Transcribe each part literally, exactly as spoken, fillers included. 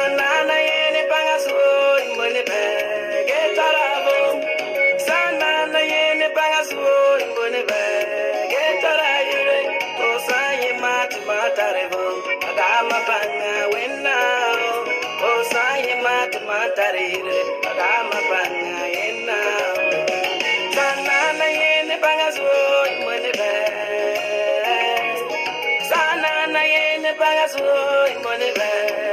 Sanana yene bangaswoy mone be getarabo. Sanana yene bangaswoy mone be getarayure. Osaye mat matarebo. Adama banga wenna. Osaye mat matarire. Adama banga yenna. Sanana yene bangaswoy mone be. Sanana yene bangaswoy mone be.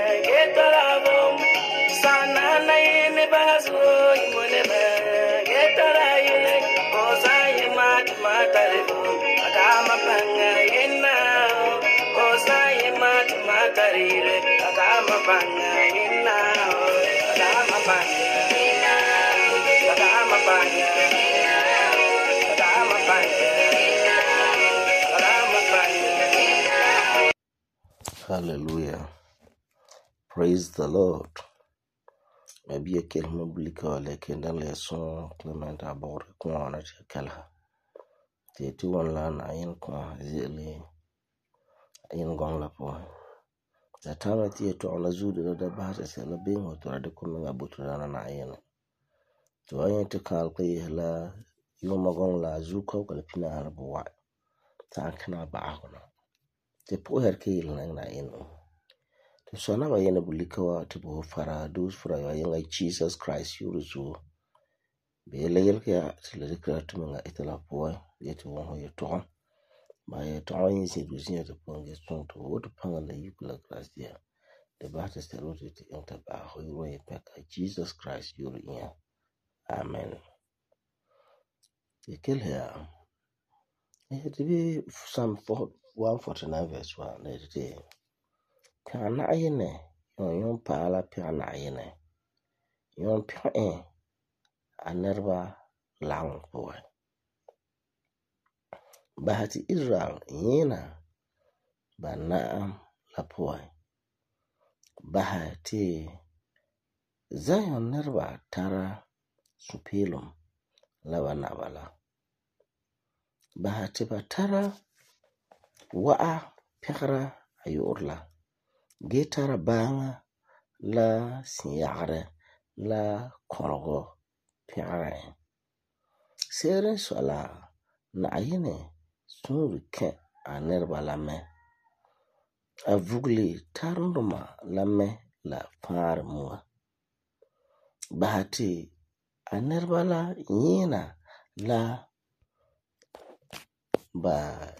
Sanana yene bangaswoy mone be. Getarayure. Osaye mat matarebo. Adama banga yenna. Osaye mat matarire. Adama banga yenna. Adama banga yenna. Adama banga yenna. Adama banga yenna. Adama banga yenna. Hallelujah. Praise the Lord. Maybe a kelma bulika like in the lesson Clement about a corner to Kalha. The two one land I in qua zilly in Gonglapo. The time at the to on a zoo the bass is a being or to the coming about to run an iron. To I to calculate la Yomagongla Zuko Galpina Arboa. Tankana Bahona. The poor kill and I know. So now I am bulikawa to bo fara dos fara yanga Jesus Christ yuruzu be legal kya tilika to menga itala po yet won ho yeto ma yeto yin se dusia to ponge song to what panga la yukula gracia the batter saluted to enter ba ho yuro peka Jesus Christ yuru ya amen. The kill here it be some one forty-nine verse one let it kana ayene yon pala piana ayene yon pia en anerba lang boy bahati Israel yena banaam la boy bahati Zion nerba tara supilum la banabala bahati batara waa pekra ayorla getara banga la siyare la korgo piare sere sola na ayene suru ke anerba lame avugli tarunduma lame la far mua bahati anerba la yena la ba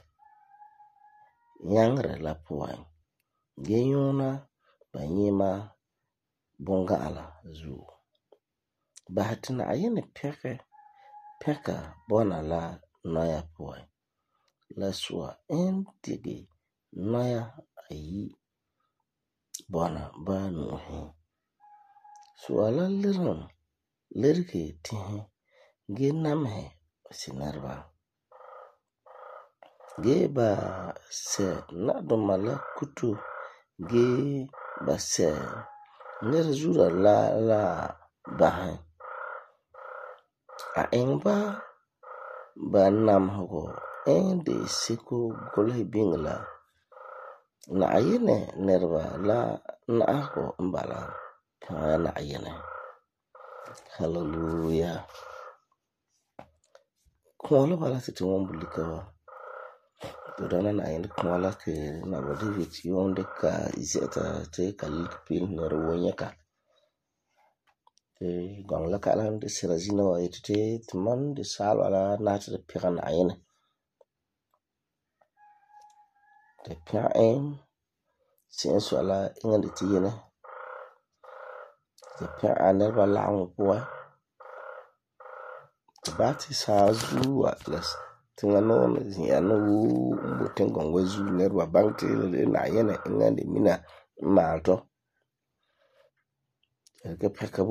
yangre la puan genyona banyima bonga ala zu bahatina ayene peke peka bona la noya puan la sua entigi noya ayi bona ba nuhi suala lirum lirki tihi ge namhe sinarba ge ba se nadomala kutu ge ba se nerzura la la bahan a engba ba nam hogo ende siku gole bingla na ayene nerba la na ako mbala na ayene. Hallelujah. Kwala bala situ mbulikawa Dodana na ayene kwala ke na bodi viti yonde ka izeta te kalikpil nerwonya ka te gongla kala de sirazina wa ite tman de salwala na te piran ayene te piran sensu ala ingandi tiyene te piran nerba lang boy te bati sa zu atlas tingano ziano mutengo ngwezu nerwa bankte na ayene ingandi mina malto ke pekabu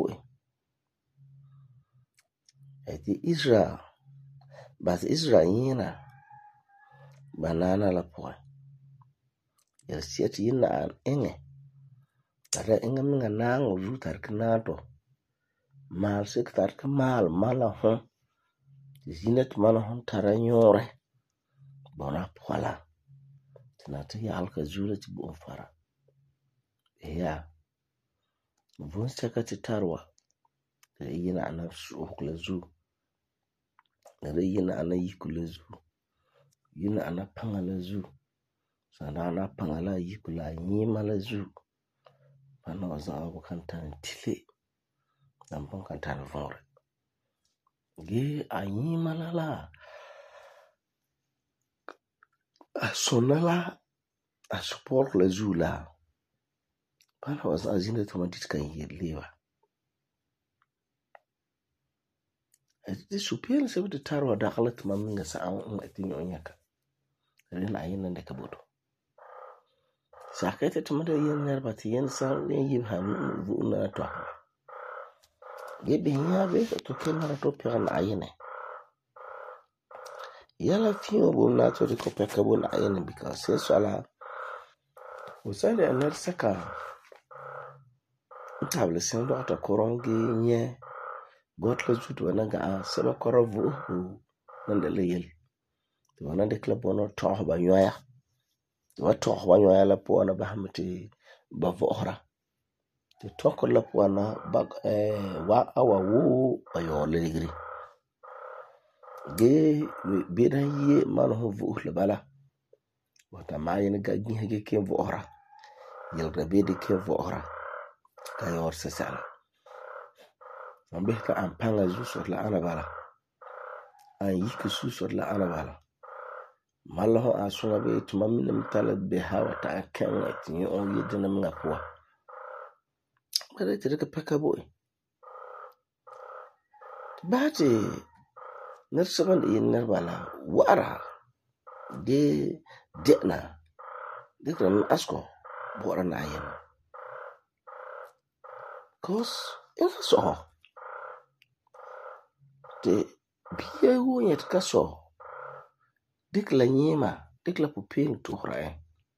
eti Israel but Israel yina banana la poy el sieti yina an enge tara enga minga nango zu tarkinato mal sik tarka mal mala hon zinet mala hon tara nyore bona pola tinati halka zura ti bon fara ya Vun saka ti tarwa da yina ana sukla zu da yina ana yikula zu yina ana pangala zu sana ana pangala yikula yima la zu bana wazan abu kantan tile dan bon kantan vore ge a yima la la a sonala a support la zu la bana wazan azina tomatit kan yelewa ati supel se bi tarwa da khalat maminga sa an atin onyaka rena ayin da kabodo sakete tumada yin nerba ti yin san ne yib han vuna to gebe nya be to kemara to peran ayine yala fiyo bo na to ko peka bo na ayine because se sala usale aner saka table sen do ata korongi nye got la zutu na ga se ba korovu nan de leyel to na de club ono to ba nyoya wa to ba nyoya la po na ba hamti ba vohra to toko la po na ba eh wa awa wu ayo legri ge be dan ye man ho vu le bala wata mayin ga gin hege ke vohra yel ga be de ke vohra ka yor se sala ambe ka ampanga zu so la ana bala an yiki su so la ana bala malaho asuna be tuma min mtala be hawa ta kan tin on yidina mga kwa bare tere ka paka boy bate narsaban da yin narbala wara de dena de kan asko bora na yin cause in so de biye wo yet kaso dik la nyima dik la pupil to hrae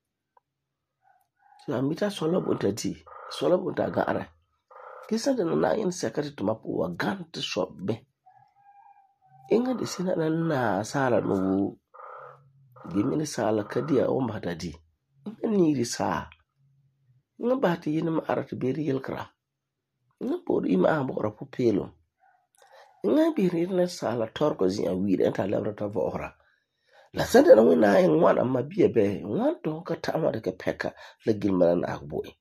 so amita solo bonta ti solo bonta ga ara kisa da na yin sakati to mapu wa gant shop be inga de sina na na sala no gimini sala kadia o mbata di inga ni ri sa inga bati yin ma arata beri yelkra inga bod ima ambora pupilo inga biri na sala torko zin awire enta labra ta vohra la sanda na wina yin wan amma biye be wan to ka tama da ka peka la gilmana na akboy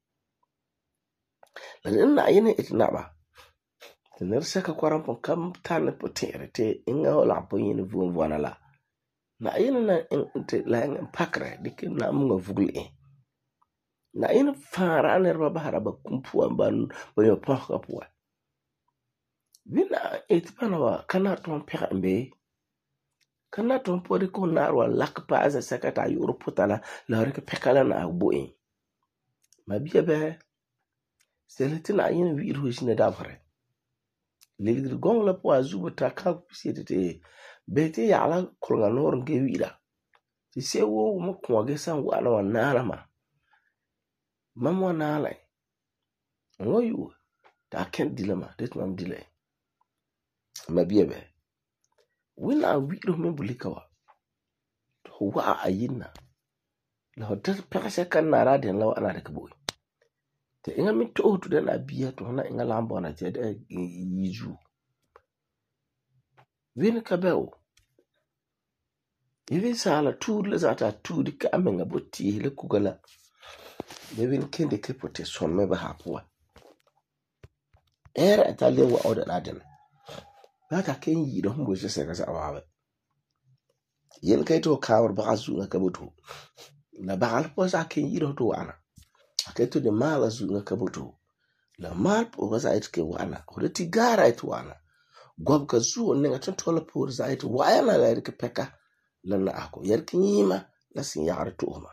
la na yin itna ba tener saka kwaram pon kam tan potere te inga wala pon yin vuon vuana la na yin na inte la yin pakre dikin na mu vugli na yin fara nerba bahara ba kumpu ban ba yo pokka puwa wina itpana wa kana ton peka mbe kana ton pori ko narwa lakpa aza sakata yoro putala la reke pekala na agboy mabiya be seletina yin wi ruhine davre ligir gong la po azuba ta ka pisete bete ya ala kulga nor nge wida ti se wo mo ko ge san wa na na ma mamwa na ala ngo yu ta ken dilema det mam dile mabiya be wina wiro me bulikawa to wa ayina la hotel pese kan na radin lawa ana da kabo te inga mi to to da na biya to na inga lambo na je da yiju win kabeo even sala tu le zata tu di ka amenga botti le kugala le win kende ke pote son me ba hapwa era etale wa order radin baka ken yi do mbo se se ka sa wawe yen kay to kawr ba azu na kabutu la baal po sa ken yi do to ana aketo de mala zu na kabutu la mal po ba sa it ke wana ko de tigara it wana gob ka zu ne ngaton tola po za it wana la ke peka lana ako yar kinyima la sin yar tuuma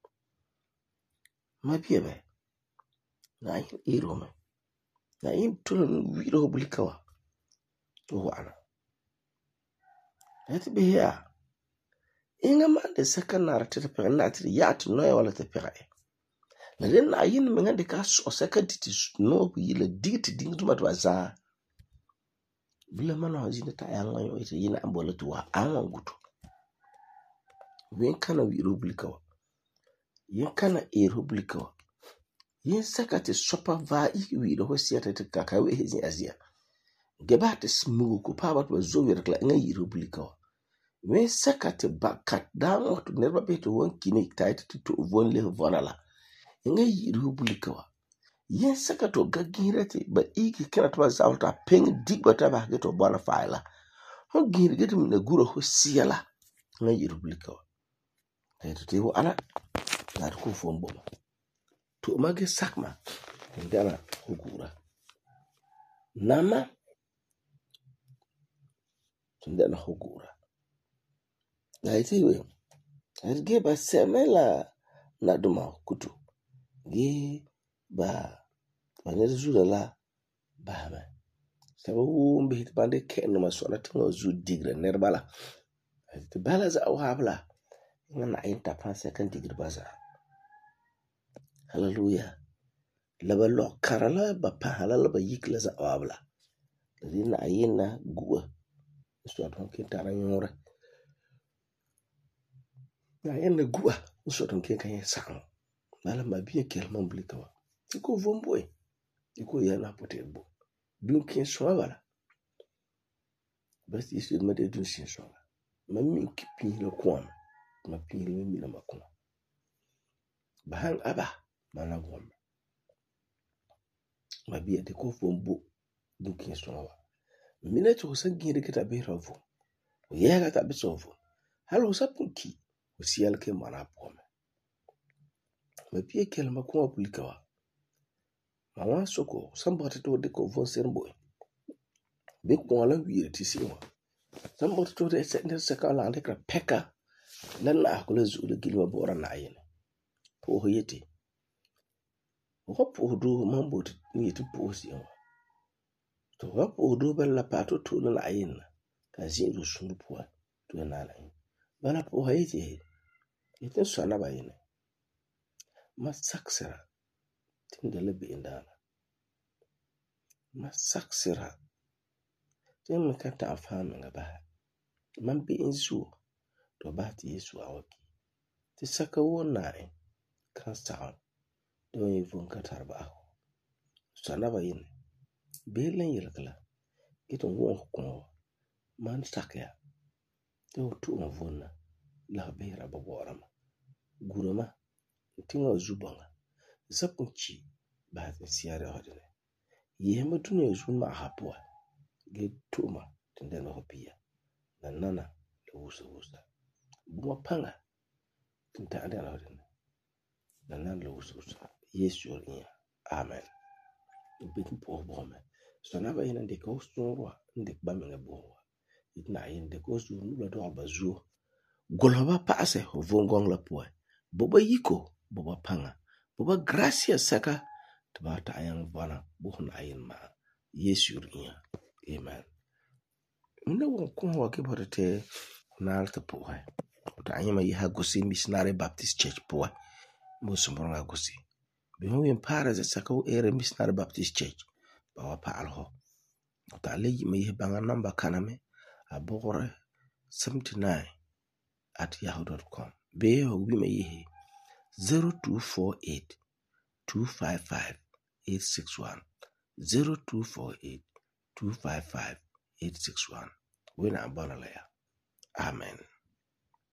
ma biebe na yin iroma na yin tulun wiro bulikawa to wana ati be ya inga mande sakanar te pe na ti ya to no ya wala te pe la den na yin me ngade ka so sakati no bu yile digiti dingu ma to za bila mana hazina ta yan yo ite yin ambola to wa an gutu wen kana wi rublikawa yin kana e rublikawa yin saka te sopa va iki wi do hosia te kaka we hezi azia geba te smugu ko pa ba zo wi rekla nga yi republika wen saka te bakat da mo to nerba be to won kini tight to von le vonala nga yi republika wa yin saka to gagirate ba iki kana to zalta peng digba ta ba geto bona faila ho gir geto na guro hosia la nga yi republika wa to te wo ana na ko fombo to mage sakma ndana hukura nama ndana hukura na itiwe erge ba semela na duma kutu ge ba bane zura la ba ba sabu mbe hit bande ken ma so na tingo zu digre nerbala te bala za o habla ngana inta pan second degree baza hallelujah laba lo karala ba pa halala ba yikla za o habla dina ayina guwa so don kin tara yora na ayina guwa so don kin kan sang mala ma bien kelman blikawa iko vomboy iko yana potembo dun kin so wala basi isu ma de dun sin so ma min kipin le kwam ma pin le mi na makuma bahang aba mana gom ma bien de ko vombo dun kin so wala mina to san gire kita be ravu o yaga ta be sovo halo sapunki o sial ke mana pome ma pie kelma ko aplikawa mama soko sambata to de ko von serboy be ko la wiire ti siwa sambata to de se se ka la de ka peka lan na ko le zulu gilwa bora na yene po hoyete o po do mambo ni ti po siwa to wa po do bella pato to la yene ka zin sundu po to na la yene bana po hoyete ite so na ba yene ma saksera tindele be indana ma saksera tin ka ta fami nga ba man bi insu to ba ti yesu awaki ti saka wona e kan sa do yi fun ka tarba ako sana ba yin be len yelkala ito won ko man sakya to tu on vonna la be ra ba borama gurama tinga zubanga zapunchi ba ta siyare hodene yema tunu yesu ma hapwa ge tuma tindana hopia na nana le wusa wusa buma panga tinta andana hodene na nana le wusa wusa yesu yin amen bitin po bome so na ba yin de ko sunwa de ba me bo itna yin de ko sunu la do ba zu goloba pase ho vongong la po boba yiko boba panga boba gracias saka tbata ayang bana buhun ayin ma yesu yin amen mna won ko wa ke bote na alta po ha ta anyima yi ha gosi missionary baptist church po mo sumbonga gosi be mo yin para za saka o ere missionary baptist church ba wa pa alho ta leji me yi banga number kaname abore seventy-nine at yahoo dot com be ho bi me yi zero two four eight two five five eight six one zero two four eight two five five eight six one when I'm born. Amen.